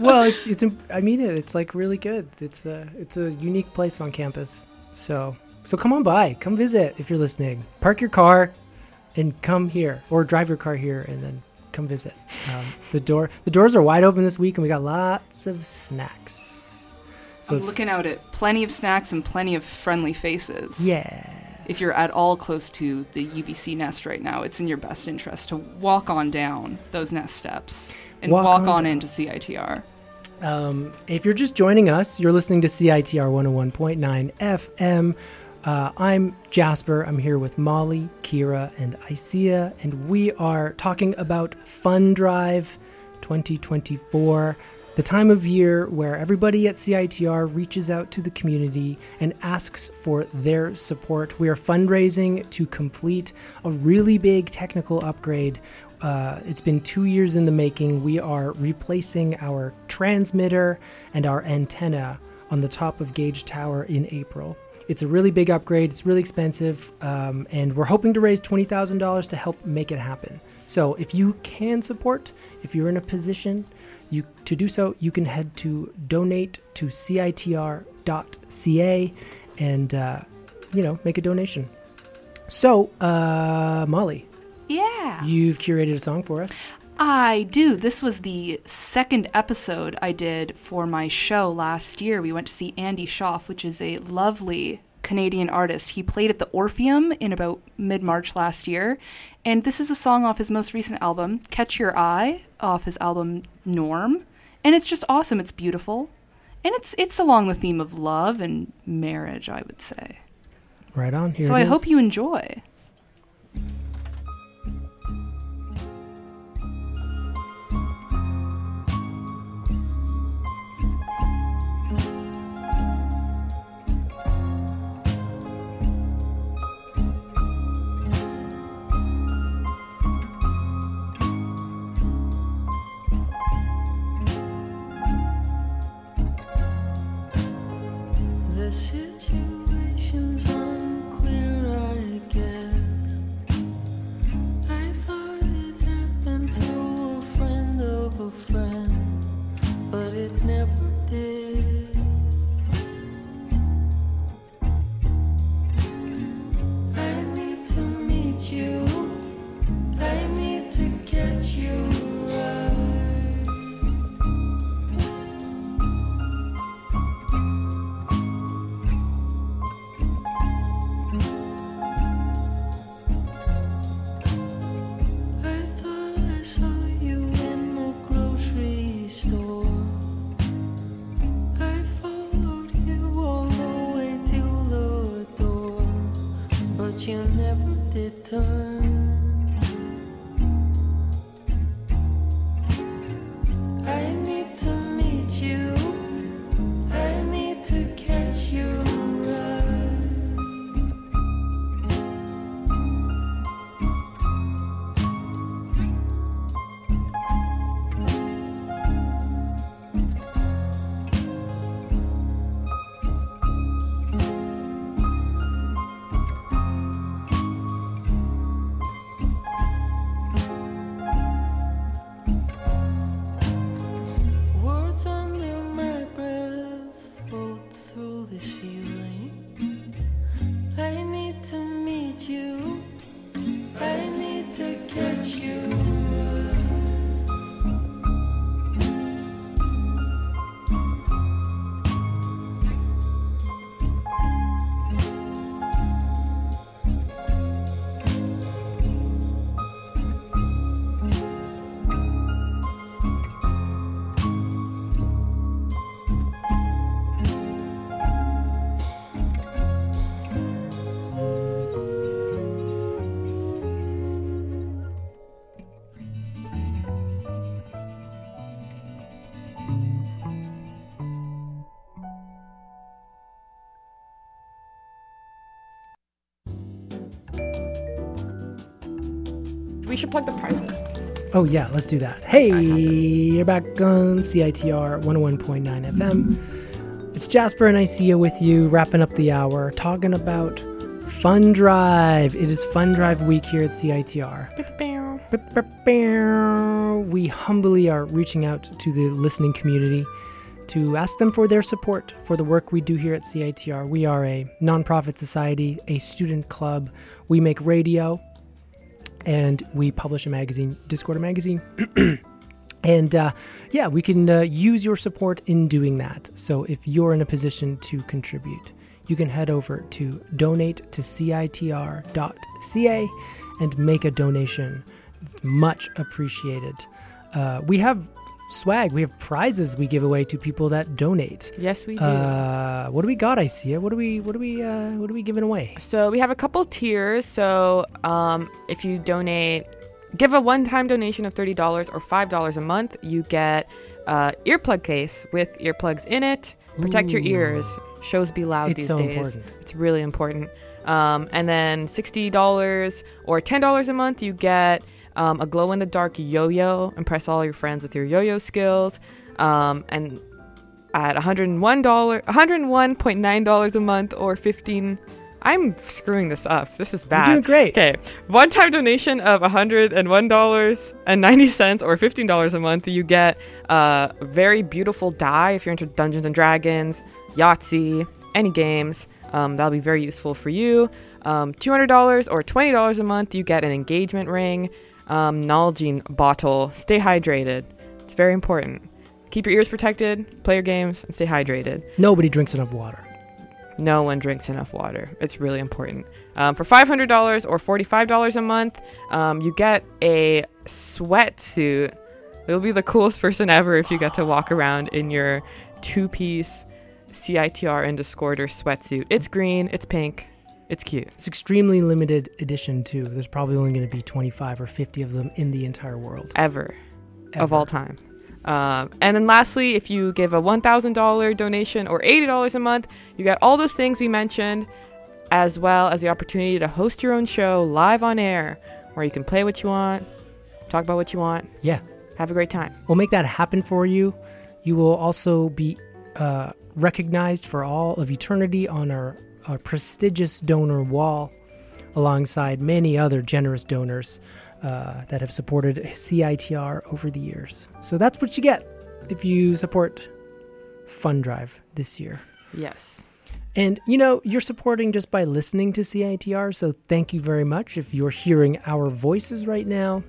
[SPEAKER 3] I mean it. It's really good. It's a unique place on campus. So come on by, come visit if you're listening. Park your car and come here, or drive your car here and then come visit. The doors are wide open this week, and we got lots of snacks. So
[SPEAKER 6] I'm looking out at plenty of snacks and plenty of friendly faces.
[SPEAKER 3] Yeah.
[SPEAKER 6] If you're at all close to the UBC nest right now, it's in your best interest to walk on down those nest steps and walk on into CITR.
[SPEAKER 3] If you're just joining us, you're listening to CITR 101.9 FM. I'm Jasper. I'm here with Molly, Kira, and Isia, and we are talking about Fun Drive 2024. the time of year where everybody at CITR reaches out to the community and asks for their support. We are fundraising to complete a really big technical upgrade. It's been 2 years in the making. We are replacing our transmitter and our antenna on the top of Gage Tower in April. It's a really big upgrade. It's really expensive, and we're hoping to raise $20,000 to help make it happen. So if you can support, if you're in a position to do so, you can head to donate to CITR.ca and make a donation. So, Molly.
[SPEAKER 6] Yeah.
[SPEAKER 3] You've curated a song for us.
[SPEAKER 6] I do. This was the second episode I did for my show last year. We went to see Andy Schaaf, which is a lovely Canadian artist. He played at the Orpheum in about mid-March last year. And this is a song off his most recent album, Catch Your Eye, off his album Norm. And it's just awesome. It's beautiful. And it's along the theme of love and marriage, I would say.
[SPEAKER 3] Right on. Here
[SPEAKER 6] so
[SPEAKER 3] it
[SPEAKER 6] I
[SPEAKER 3] is.
[SPEAKER 6] hope you enjoy.
[SPEAKER 7] The situation's unclear, I guess. I thought it happened through a friend of a friend, but it never did. I need to meet you. I need to catch you right. I thought I saw you in the grocery store. I followed you all the way to the door, but you never did turn. I need to meet you. I need to catch you right. Words under my breath float through the ceiling. I need to meet you. I need to catch you.
[SPEAKER 5] We should plug the prizes.
[SPEAKER 3] Oh, yeah, let's do that. Hey, you're back on CITR 101.9 FM. It's Jasper and Isia with you, wrapping up the hour, talking about Fun Drive. It is Fun Drive week here at CITR. We humbly are reaching out to the listening community to ask them for their support for the work we do here at CITR. We are a nonprofit society, a student club. We make radio, and we publish a magazine, Discorder Magazine. And we can use your support in doing that. So if you're in a position to contribute, you can head over to donate to CITR.ca and make a donation. Much appreciated. We have swag. We have prizes we give away to people that donate.
[SPEAKER 5] Yes, we do.
[SPEAKER 3] What do we got, Isia? What are we giving away?
[SPEAKER 5] So we have a couple tiers. So if you give a one-time donation of $30 or $5 a month, you get earplug case with earplugs in it. Protect your ears. Shows be loud
[SPEAKER 3] It's
[SPEAKER 5] these
[SPEAKER 3] so
[SPEAKER 5] days.
[SPEAKER 3] important.
[SPEAKER 5] It's really important. And then $60 or $10 a month, you get a glow-in-the-dark yo-yo. Impress all your friends with your yo-yo skills. And at $101.9 a month or $15. I'm screwing this up. This is bad.
[SPEAKER 3] You're doing great.
[SPEAKER 5] Okay. One-time donation of $101.90 or $15 a month. You get a very beautiful die if you're into Dungeons and Dragons, Yahtzee, any games. That'll be very useful for you. $200 or $20 a month. You get an engagement ring, Nalgene bottle. Stay hydrated. It's very important. Keep your ears protected, play your games, and stay hydrated.
[SPEAKER 3] Nobody drinks enough water.
[SPEAKER 5] No one drinks enough water. It's really important. For $500 or $45 a month, you get a sweatsuit. You'll be the coolest person ever if you get to walk around in your two-piece CITR and Discorder sweatsuit. It's green, it's pink, it's cute.
[SPEAKER 3] It's extremely limited edition, too. There's probably only going to be 25 or 50 of them in the entire world.
[SPEAKER 5] Ever. Of all time. And then lastly, if you give a $1,000 donation or $80 a month, you get all those things we mentioned, as well as the opportunity to host your own show live on air, where you can play what you want, talk about what you want.
[SPEAKER 3] Yeah.
[SPEAKER 5] Have a great time.
[SPEAKER 3] We'll make that happen for you. You will also be recognized for all of eternity on our prestigious donor wall, alongside many other generous donors that have supported CITR over the years. So that's what you get if you support Fund Drive this year.
[SPEAKER 5] Yes.
[SPEAKER 3] And, you know, you're supporting just by listening to CITR, so thank you very much. If you're hearing our voices right now,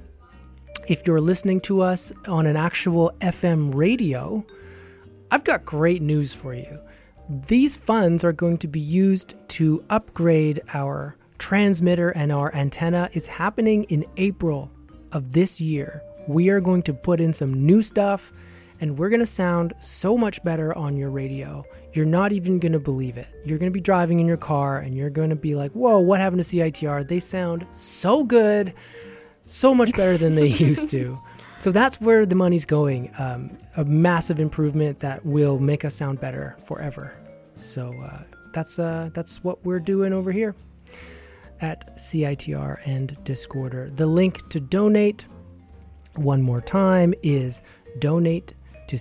[SPEAKER 3] if you're listening to us on an actual FM radio, I've got great news for you. These funds are going to be used to upgrade our transmitter and our antenna. It's happening in April of this year. We are going to put in some new stuff, and we're going to sound so much better on your radio. You're not even going to believe it. You're going to be driving in your car, and you're going to be like, whoa, what happened to CITR? They sound so good, so much better than they used to. So that's where the money's going. A massive improvement that will make us sound better forever. So that's what we're doing over here at CITR and Discorder. The link to donate, one more time, is donate to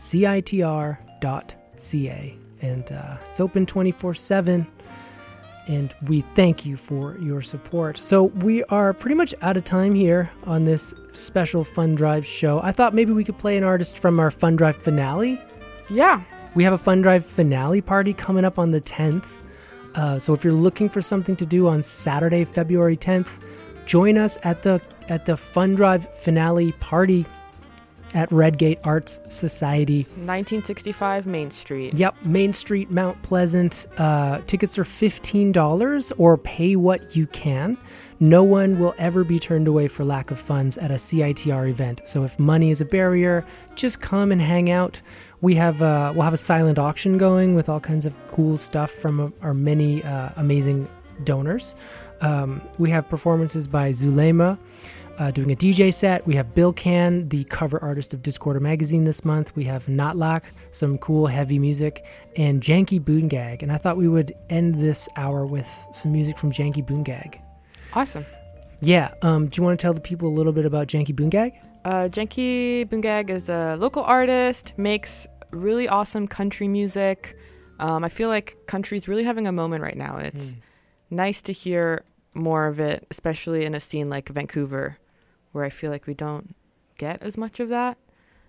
[SPEAKER 3] CITR.ca. And it's open 24/7. And we thank you for your support. So we are pretty much out of time here on this special Fund Drive show. I thought maybe we could play an artist from our Fund Drive finale.
[SPEAKER 5] Yeah.
[SPEAKER 3] We have a Fund Drive finale party coming up on the 10th. So if you're looking for something to do on Saturday, February 10th, join us at the Fund Drive finale party at Redgate Arts Society.
[SPEAKER 5] 1965 Main Street.
[SPEAKER 3] Yep, Main Street, Mount Pleasant. Tickets are $15 or pay what you can. No one will ever be turned away for lack of funds at a CITR event. So if money is a barrier, just come and hang out. We'll have a silent auction going with all kinds of cool stuff from our many amazing donors. We have performances by Zulema doing a DJ set. We have Bill Can, the cover artist of Discorder magazine this month. We have Notlak, some cool heavy music, and Janky Boongag. And I thought we would end this hour with some music from Janky Boongag.
[SPEAKER 5] Awesome.
[SPEAKER 3] Yeah. Do you want to tell the people a little bit about Janky Boongag?
[SPEAKER 5] Janky Boongag is a local artist, makes really awesome country music. I feel like country's really having a moment right now. It's nice to hear more of it, especially in a scene like Vancouver, where I feel like we don't get as much of that.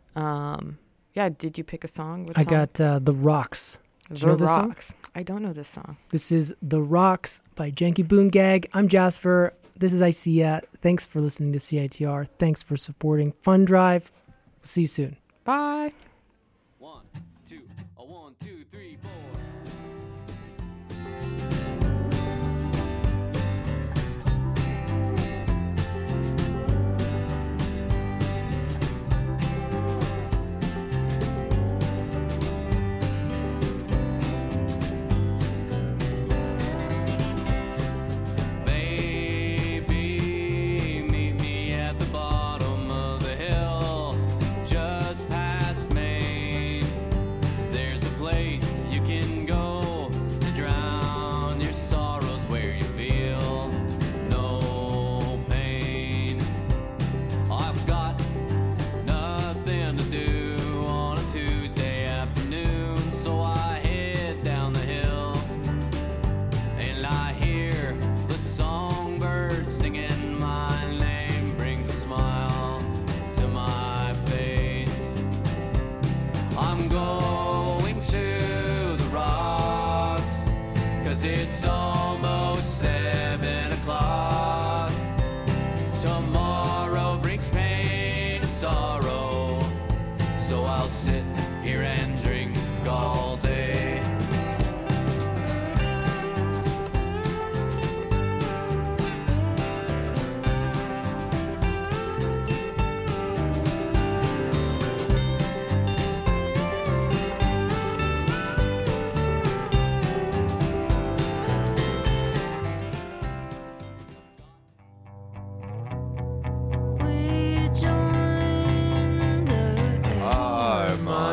[SPEAKER 5] Yeah, did you pick a song? What
[SPEAKER 3] I
[SPEAKER 5] song?
[SPEAKER 3] got The Rocks. Did you know
[SPEAKER 5] The
[SPEAKER 3] this song?
[SPEAKER 5] Rocks. I don't know this song.
[SPEAKER 3] This is The Rocks by Janky Boongag. I'm Jasper. This is Isia. Thanks for listening to CITR. Thanks for supporting Fund Drive. See you soon.
[SPEAKER 5] Bye.
[SPEAKER 2] 1, 2, 1, 2, 3, 4. Baby, meet me at the bottom of the hill, just past Main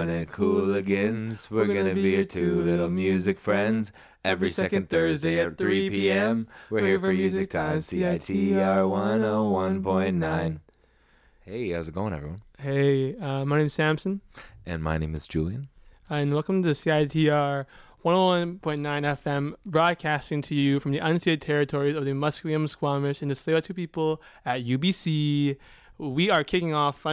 [SPEAKER 18] Sonic hooligans. We're gonna be your two little music friends. Every second Thursday at 3 p.m. We're here for Music Time, CITR 101.9. Hey, how's it going, everyone?
[SPEAKER 19] Hey, my name's Samson.
[SPEAKER 18] And my name is Julian.
[SPEAKER 19] And welcome to CITR 101.9 FM, broadcasting to you from the unceded territories of the Musqueam, Squamish, and the Tsleil-Waututh people at UBC. We are kicking off